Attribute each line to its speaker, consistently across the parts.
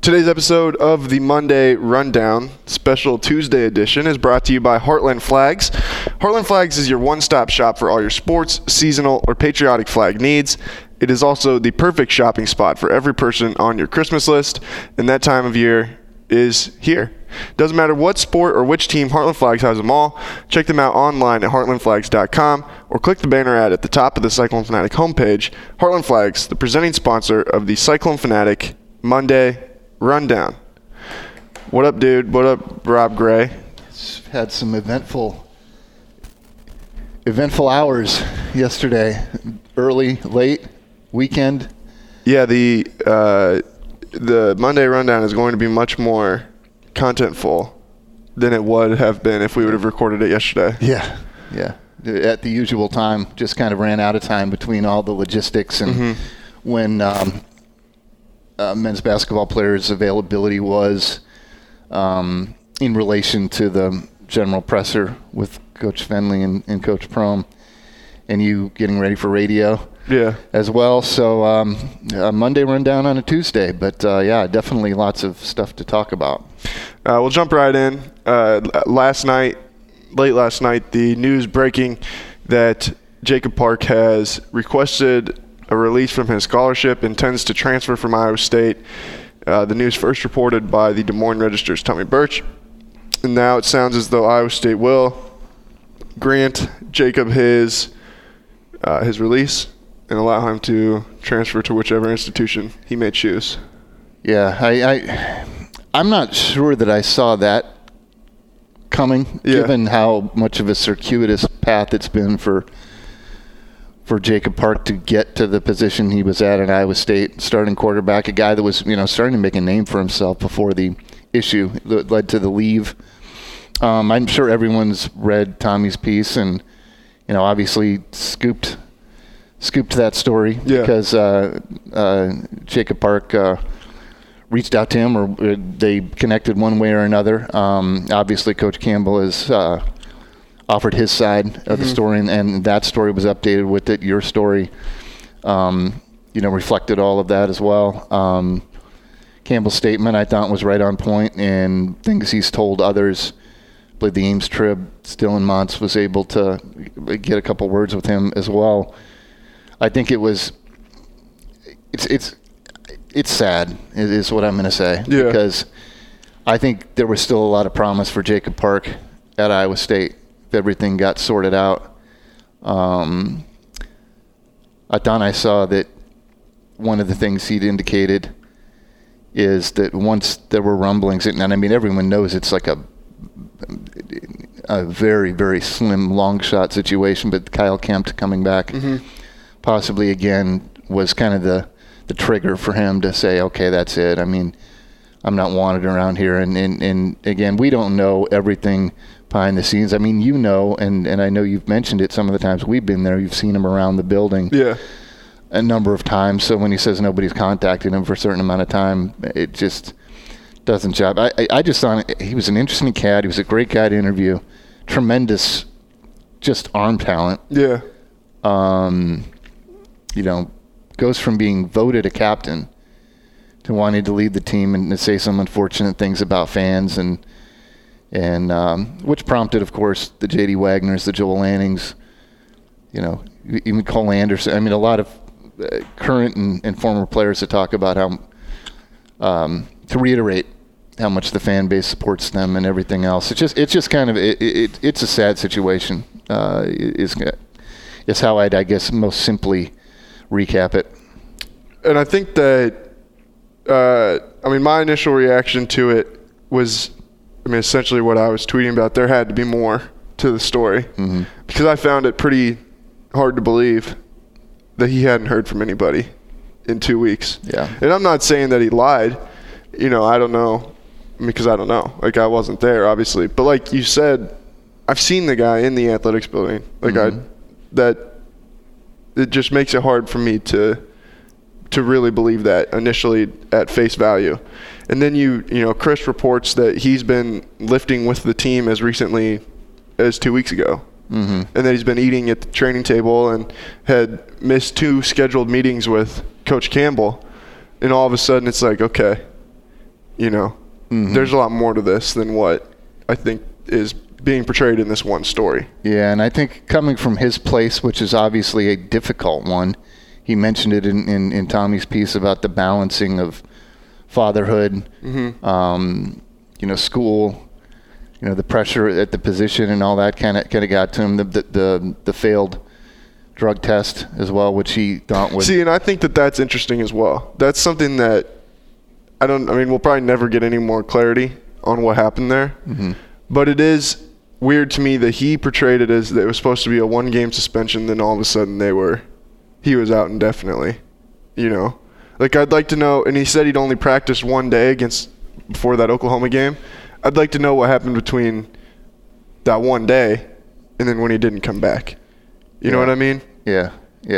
Speaker 1: Today's episode of the Monday Rundown, special Tuesday edition, is brought to you by Heartland Flags. Heartland Flags is your one-stop shop for all your sports, seasonal, or patriotic flag needs. It is also the perfect shopping spot for every person on your Christmas list, and that time of year is here. Doesn't matter what sport or which team, Heartland Flags has them all. Check them out online at heartlandflags.com or click the banner ad at the top of the Cyclone Fanatic homepage. Heartland Flags, the presenting sponsor of the Cyclone Fanatic Monday Rundown. What up, dude? What up, Rob Gray?
Speaker 2: Had some eventful hours yesterday. Early, late, weekend.
Speaker 1: Yeah, the Monday Rundown is going to be much more contentful than it would have been if we would have recorded it yesterday.
Speaker 2: Yeah. At the usual time, just kind of ran out of time between all the logistics and when men's basketball players' availability was in relation to the general presser with Coach Fenley and Coach Prohm, and you getting ready for radio as well. So a Monday Rundown on a Tuesday, but definitely lots of stuff to talk about.
Speaker 1: We'll jump right in. Late last night, the news breaking that Jacob Park has requested a release from his scholarship, intends to transfer from Iowa State. The news first reported by the Des Moines Register's Tommy Birch. And now it sounds as though Iowa State will grant Jacob his release and allow him to transfer to whichever institution he may choose.
Speaker 2: Yeah, I'm not sure that I saw that coming, given how much of a circuitous path it's been for Jacob Park to get to the position he was at Iowa State, starting quarterback, a guy that was, starting to make a name for himself before the issue that led to the leave. I'm sure everyone's read Tommy's piece and, obviously scooped that story because Jacob Park reached out to him, or they connected one way or another. Obviously, Coach Campbell has offered his side of the story, and that story was updated with it. Your story, reflected all of that as well. Campbell's statement, I thought, was right on point, and things he's told others. I believe the Ames Trib, Dylan Montz, was able to get a couple words with him as well. I think it's sad, is what I'm going to say, because I think there was still a lot of promise for Jacob Park at Iowa State if everything got sorted out. I thought I saw that one of the things he'd indicated is that once there were rumblings, and I mean everyone knows it's like a very, very slim long shot situation, but Kyle Kempt coming back possibly again was kind of the trigger for him to say, okay, that's it. I mean, I'm not wanted around here. And again, we don't know everything behind the scenes. I mean, and I know you've mentioned it some of the times we've been there. You've seen him around the building a number of times. So when he says nobody's contacted him for a certain amount of time, it just doesn't jive. I just thought he was an interesting cat. He was a great guy to interview. Tremendous just arm talent.
Speaker 1: Yeah.
Speaker 2: Goes from being voted a captain to wanting to lead the team and to say some unfortunate things about fans, and which prompted, of course, the J.D. Wagners, the Joel Lannings, even Cole Anderson. I mean, a lot of current and former players to talk about how to reiterate how much the fan base supports them and everything else. It's just kind of it's a sad situation. Is how I'd, I guess, most simply recap it.
Speaker 1: And I think that, my initial reaction to it was, essentially what I was tweeting about. There had to be more to the story because I found it pretty hard to believe that he hadn't heard from anybody in 2 weeks.
Speaker 2: Yeah. And
Speaker 1: I'm not saying that he lied. I don't know, because I don't know. Like, I wasn't there, obviously. But like you said, I've seen the guy in the athletics building. Like, it just makes it hard for me to really believe that initially at face value. And then Chris reports that he's been lifting with the team as recently as 2 weeks ago. And that he's been eating at the training table and had missed 2 scheduled meetings with Coach Campbell. And all of a sudden it's like, okay, You know, there's a lot more to this than what I think is being portrayed in this one story.
Speaker 2: Yeah, and I think coming from his place, which is obviously a difficult one, he mentioned it in Tommy's piece about the balancing of fatherhood, school, the pressure at the position and all that kind of got to him. The failed drug test as well, which he thought was...
Speaker 1: See, and I think that's interesting as well. That's something that we'll probably never get any more clarity on what happened there. But it is weird to me that he portrayed it as that it was supposed to be a 1-game suspension, then all of a sudden he was out indefinitely. Like, I'd like to know, and he said he'd only practiced 1 day before that Oklahoma game. I'd like to know what happened between that 1 day and then when he didn't come back. You know what I mean?
Speaker 2: Yeah.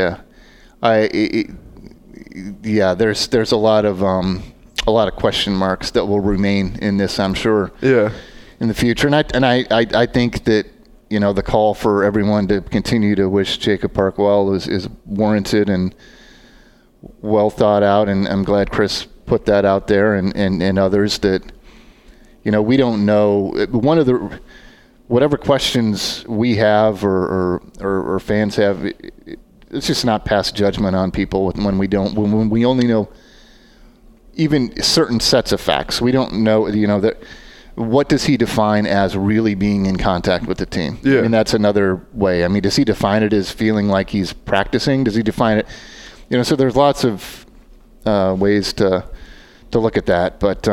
Speaker 2: There's a lot of question marks that will remain in this, I'm sure.
Speaker 1: Yeah.
Speaker 2: In the future, and I think that the call for everyone to continue to wish Jacob Park well is warranted and well thought out, and I'm glad Chris put that out there and others that we don't know. One of the whatever questions we have or fans have, it's just not pass judgment on people when we only know even certain sets of facts. We don't know that. What does he define as really being in contact with the team?
Speaker 1: Yeah.
Speaker 2: I mean, that's another way. I mean, does he define it as feeling like he's practicing? Does he define it? So there's lots of ways to look at that. But,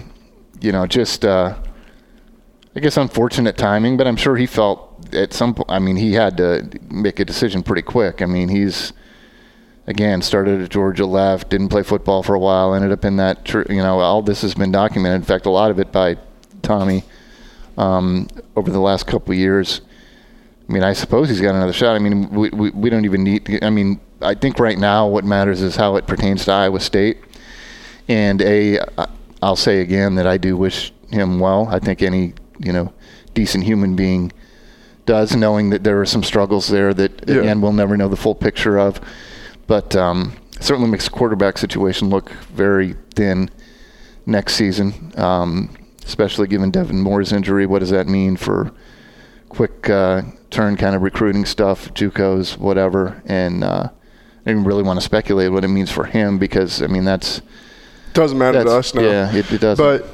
Speaker 2: I guess unfortunate timing. But I'm sure he felt at some point, he had to make a decision pretty quick. I mean, he's, again, started at Georgia, left, didn't play football for a while, ended up in that, all this has been documented. In fact, a lot of it by Tommy over the last couple of years. I suppose he's got another shot. We don't even need. I think right now what matters is how it pertains to Iowa State. And I'll say again that I do wish him well. I think any decent human being does, knowing that there are some struggles there that again we'll never know the full picture of. But certainly makes the quarterback situation look very thin next season. Especially given Devin Moore's injury. What does that mean for quick turn kind of recruiting stuff, JUCOs, whatever? And I didn't really want to speculate what it means for him because, that's...
Speaker 1: Doesn't matter to us now.
Speaker 2: Yeah, it doesn't.
Speaker 1: But,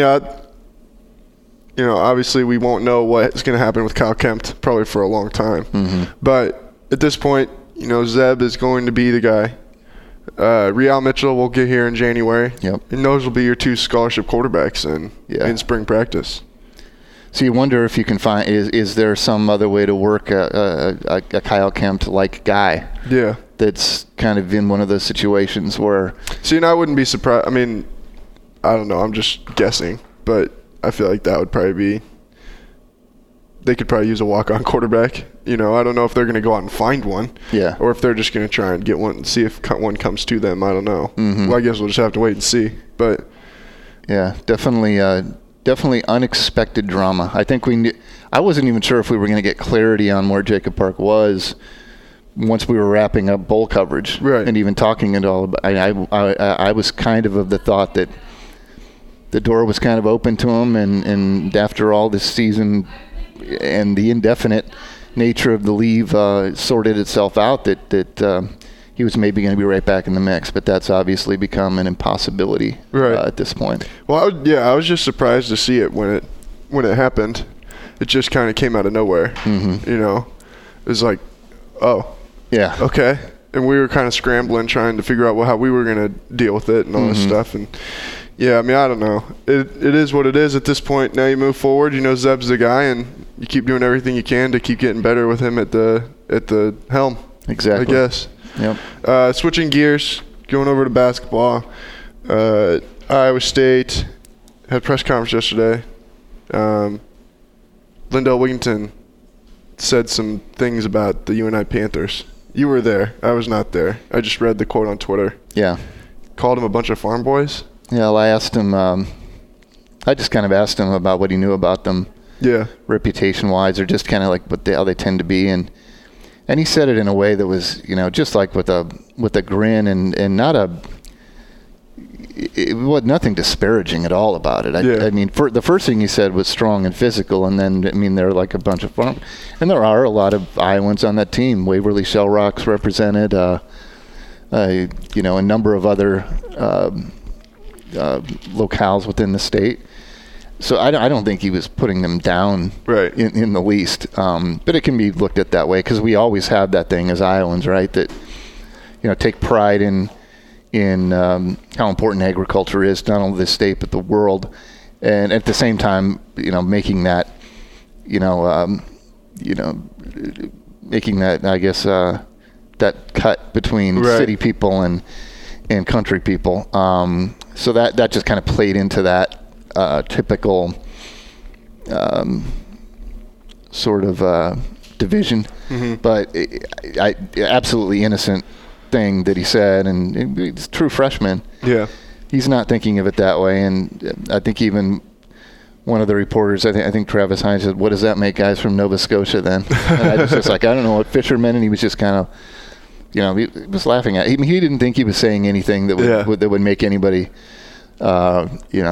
Speaker 1: obviously we won't know what's going to happen with Kyle Kempt probably for a long time. But at this point, Zeb is going to be the guy. Real Mitchell will get here in January.
Speaker 2: Yep.
Speaker 1: And those will be your 2 scholarship quarterbacks in spring practice.
Speaker 2: So you wonder if you can find is there some other way to work a Kyle Kempt-like guy?
Speaker 1: Yeah.
Speaker 2: That's kind of in one of those situations where...
Speaker 1: See, and I wouldn't be surprised. I don't know. I'm just guessing. But I feel like that would probably be... They could probably use a walk-on quarterback. I don't know if they're going to go out and find one.
Speaker 2: Yeah.
Speaker 1: Or if they're just going to try and get one and see if one comes to them. I don't know. Well, I guess we'll just have to wait and see. But
Speaker 2: yeah, definitely unexpected drama. I think I wasn't even sure if we were going to get clarity on where Jacob Park was once we were wrapping up bowl coverage.
Speaker 1: Right.
Speaker 2: And even talking it all about. I was kind of the thought that the door was kind of open to him, and after all this season and the indefinite nature of the leave sorted itself out, that he was maybe going to be right back in the mix. But that's obviously become an impossibility at this point.
Speaker 1: Well, I was just surprised to see it when it happened. It just kind of came out of nowhere. It was like, oh, yeah, okay. And we were kind of scrambling, trying to figure out how we were going to deal with it and all this stuff. And yeah, I don't know. It is what it is at this point. Now you move forward. Zeb's the guy, and you keep doing everything you can to keep getting better with him at the helm.
Speaker 2: Exactly.
Speaker 1: I guess.
Speaker 2: Yep.
Speaker 1: Switching gears, going over to basketball. Iowa State had a press conference yesterday. Lindell Wigginton said some things about the UNI Panthers. You were there. I was not there. I just read the quote on Twitter.
Speaker 2: Yeah.
Speaker 1: Called him a bunch of farm boys.
Speaker 2: Yeah, well, I asked him. I just kind of asked him about what he knew about them.
Speaker 1: Yeah.
Speaker 2: Reputation-wise, or just kind of like how they tend to be, and he said it in a way that was, just like with a grin and not a, it was nothing disparaging at all about it. I mean, the first thing he said was strong and physical, and then, I mean, they're like a bunch of farm. And there are a lot of Iowans on that team. Waverly Shell Rocks represented, a number of other locales within the state. So I don't think he was putting them down in the least. But it can be looked at that way because we always have that thing as Iowans, right? That, take pride in how important agriculture is, not only the state but the world, and at the same time, making that, making that, I guess, that cut between city people and country people. So that just kind of played into that typical sort of division, but I absolutely innocent thing that he said, and he's a true freshman. Yeah, he's not thinking of it that way, and I think even one of the reporters, I think Travis Hines said, "What does that make guys from Nova Scotia then?" And I was just like, I don't know what fishermen, and he was just kind of, he was laughing at. He didn't think he was saying anything that would make anybody, feel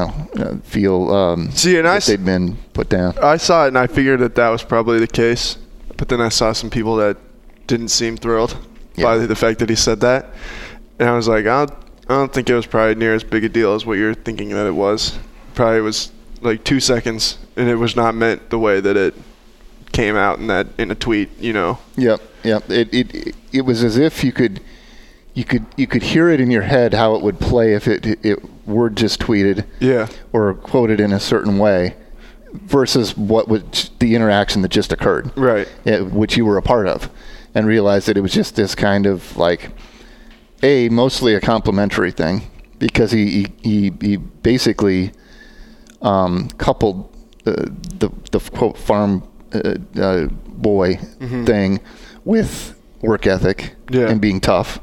Speaker 2: that they'd been put down.
Speaker 1: I saw it and I figured that was probably the case, but then I saw some people that didn't seem thrilled by the fact that he said that, and I was like, I don't think it was probably near as big a deal as what you're thinking that it was. Probably was like 2 seconds, and it was not meant the way that it came out in a tweet. Yep. It
Speaker 2: was as if you could hear it in your head how it would play if it were just tweeted, or quoted in a certain way, versus what was the interaction that just occurred, which you were a part of. And realized that it was just this kind of like mostly a complimentary thing, because he basically coupled the quote farm boy thing with work ethic and being tough.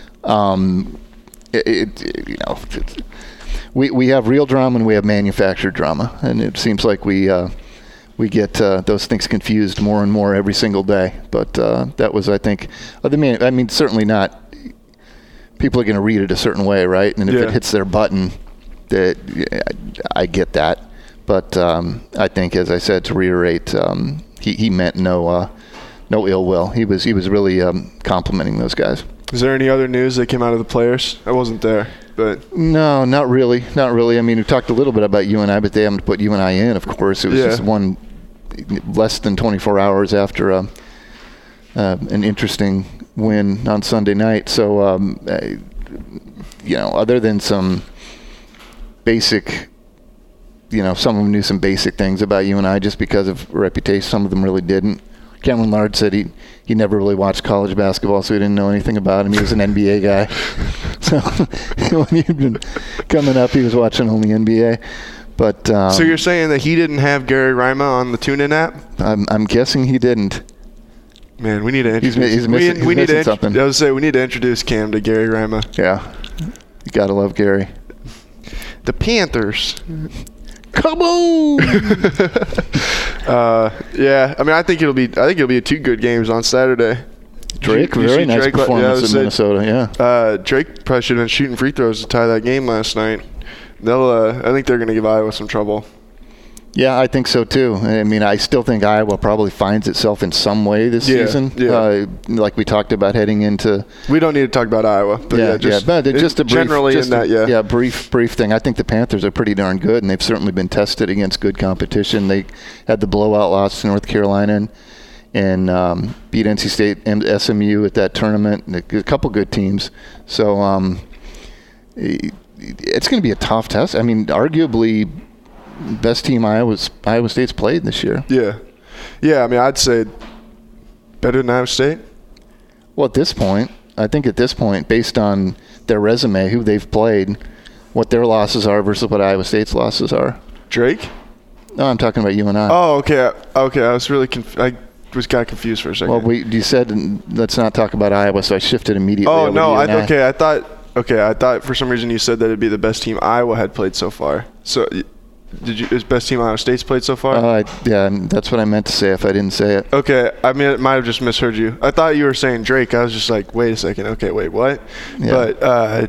Speaker 2: We have real drama and we have manufactured drama, and it seems like we get those things confused more and more every single day. But that was, I think, certainly not. People are going to read it a certain way, right? And if it hits their button, I get that. But I think, as I said, to reiterate, he meant no ill will. He was really complimenting those guys.
Speaker 1: Is there any other news that came out of the players? I wasn't there, but
Speaker 2: no, not really. I mean, we talked a little bit about UNI, but they haven't put UNI in. Of course, it was just one less than 24 hours after an interesting win on Sunday night. So, other than some basic, some of them knew some basic things about UNI just because of reputation. Some of them really didn't. Cameron Lard said he never really watched college basketball, so he didn't know anything about him. He was an NBA guy. So when he'd been coming up, he was watching only NBA. But
Speaker 1: so you're saying that he didn't have Gary Rima on the TuneIn app?
Speaker 2: I'm guessing he didn't.
Speaker 1: Man, we need to introduce.
Speaker 2: He's missing something.
Speaker 1: I was say we need to introduce Cam to Gary Rima.
Speaker 2: Yeah, you gotta love Gary.
Speaker 1: The Panthers.
Speaker 2: Come on!
Speaker 1: I think it'll be 2 good games on Saturday.
Speaker 2: Drake, very nice performance in Minnesota. Yeah.
Speaker 1: Drake probably should have been shooting free throws to tie that game last night. I think they're going to give Iowa some trouble.
Speaker 2: Yeah, I think so too. I mean, I still think Iowa probably finds itself in some way this season. Yeah. Like we talked about heading into.
Speaker 1: We don't need to talk about Iowa, but just a brief,
Speaker 2: generally in that. Yeah, brief thing. I think the Panthers are pretty darn good, and they've certainly been tested against good competition. They had the blowout loss to North Carolina and beat NC State and SMU at that tournament. And a couple good teams. So it's going to be a tough test. I mean, arguably. Best team Iowa State's played this year.
Speaker 1: Yeah. I mean, I'd say better than Iowa State.
Speaker 2: Well, I think at this point, based on their resume, who they've played, what their losses are versus what Iowa State's losses are.
Speaker 1: Drake?
Speaker 2: No, I'm talking about UNI.
Speaker 1: Oh, okay. I was really got confused for a second.
Speaker 2: Well, you said let's not talk about Iowa, so I shifted immediately.
Speaker 1: Oh no, I thought for some reason you said that it'd be the best team Iowa had played so far. So. Is best team Iowa State's played so far?
Speaker 2: Yeah, that's what I meant to say if I didn't say it.
Speaker 1: Okay, I mean, I might have just misheard you. I thought you were saying Drake. I was just like, wait a second. Okay, wait, what? Yeah. But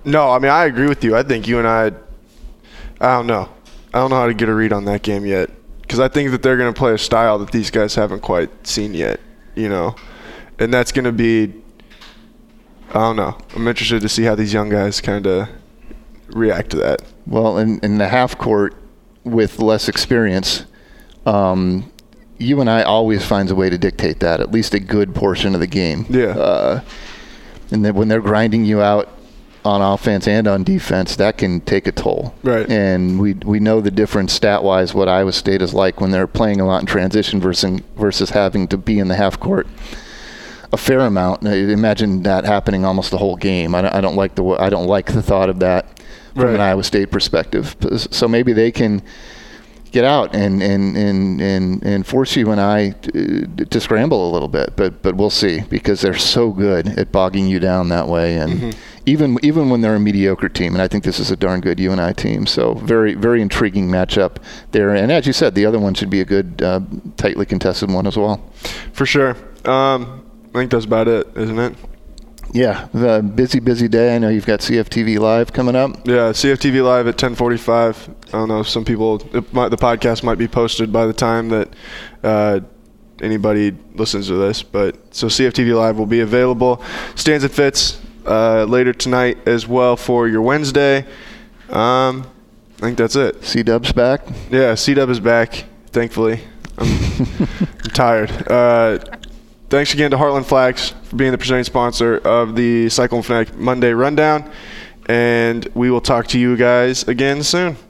Speaker 1: No, I mean, I agree with you. I think you and I don't know. I don't know how to get a read on that game yet, because I think that they're going to play a style that these guys haven't quite seen yet, and that's going to be, I don't know. I'm interested to see how these young guys kind of react to that.
Speaker 2: Well, in the half court with less experience, you and I always finds a way to dictate that, at least a good portion of the game.
Speaker 1: Yeah.
Speaker 2: And then when they're grinding you out on offense and on defense, that can take a toll.
Speaker 1: Right.
Speaker 2: And we know the difference stat-wise what Iowa State is like when they're playing a lot in transition versus having to be in the half court a fair amount. Imagine that happening almost the whole game. I don't like the thought of that from an Iowa State perspective. So maybe they can get out and force you and I to scramble a little bit, but we'll see, because they're so good at bogging you down that way, and even when they're a mediocre team, and I think this is a darn good UNI team. So very, very intriguing matchup there, and as you said, the other one should be a good, tightly contested one as well. For sure.
Speaker 1: I think that's about it, isn't it?
Speaker 2: Yeah, busy day. I know you've got CFTV Live coming up.
Speaker 1: Yeah, CFTV Live at 10:45. I don't know if some people, the podcast might be posted by the time that anybody listens to this. But so CFTV Live will be available. Stands and Fits later tonight as well for your Wednesday. I think that's it.
Speaker 2: C-Dub's back?
Speaker 1: Yeah, C-Dub is back, thankfully. I'm tired. Thanks again to Heartland Flags for being the presenting sponsor of the Cyclone Fanatic Monday Rundown. And we will talk to you guys again soon.